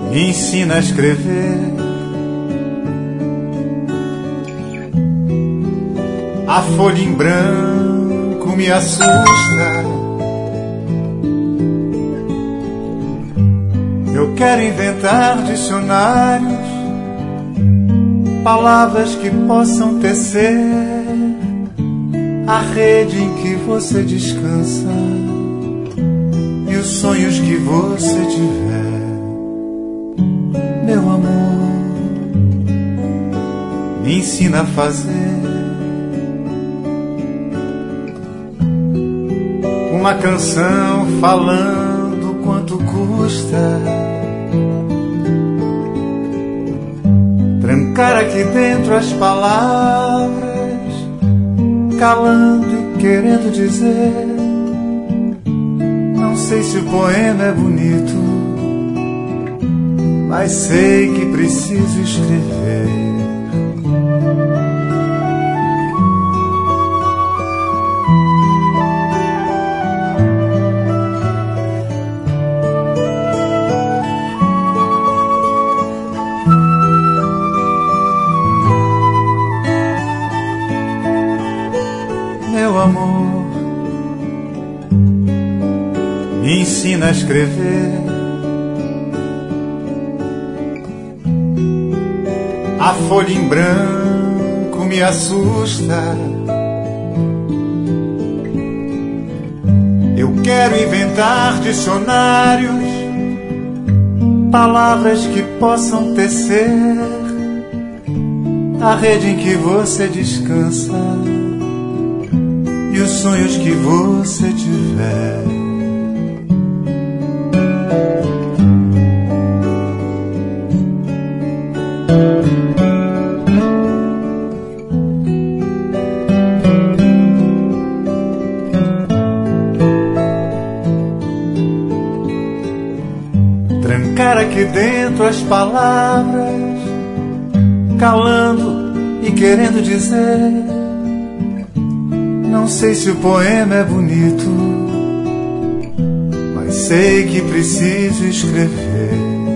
me ensina a escrever. A folha em branco me assusta. Eu quero inventar dicionários, palavras que possam tecer a rede em que você descansa e os sonhos que você tiver. Meu amor, me ensina a fazer uma canção falando quanto custa. Trancar aqui dentro as palavras, calando e querendo dizer. Não sei se o poema é bonito, mas sei que preciso escrever. Meu amor, me ensina a escrever. A folha em branco me assusta. Eu quero inventar dicionários, palavras que possam tecer a rede em que você descansa e os sonhos que você tiver. Trancar aqui dentro as palavras, calando e querendo dizer. Não sei se o poema é bonito, mas sei que preciso escrever.